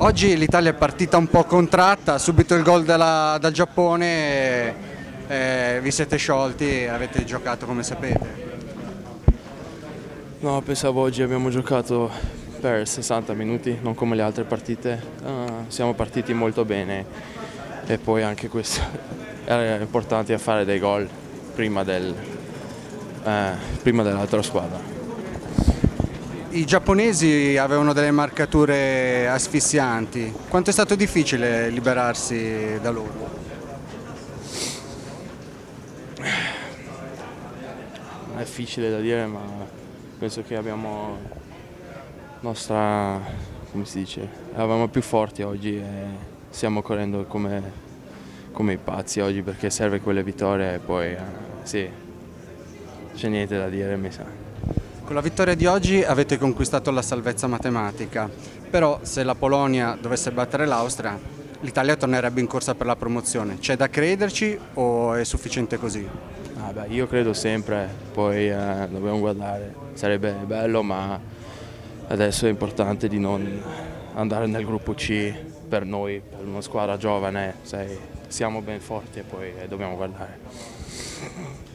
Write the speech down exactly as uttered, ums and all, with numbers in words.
Oggi l'Italia è partita un po' contratta, subito il gol dalla- dal Giappone, e, eh, vi siete sciolti e avete giocato come sapete. No, pensavo oggi abbiamo giocato per sessanta minuti, non come le altre partite. Ah, siamo partiti molto bene e poi anche questo era importante a fare dei gol prima, del, eh, prima dell'altra squadra. I giapponesi avevano delle marcature asfissianti. Quanto è stato difficile liberarsi da loro? È difficile da dire, ma penso che abbiamo nostra, come si dice, eravamo più forti oggi e stiamo correndo come, come i pazzi oggi perché serve quelle vittorie e poi eh, sì, c'è niente da dire, mi sa. Con la vittoria di oggi avete conquistato la salvezza matematica, però se la Polonia dovesse battere l'Austria, l'Italia tornerebbe in corsa per la promozione. C'è da crederci o è sufficiente così? Ah, beh, io credo sempre, poi eh, dobbiamo guardare, sarebbe bello, ma adesso è importante di non andare nel gruppo C per noi, per una squadra giovane, sai, siamo ben forti e poi eh, dobbiamo guardare.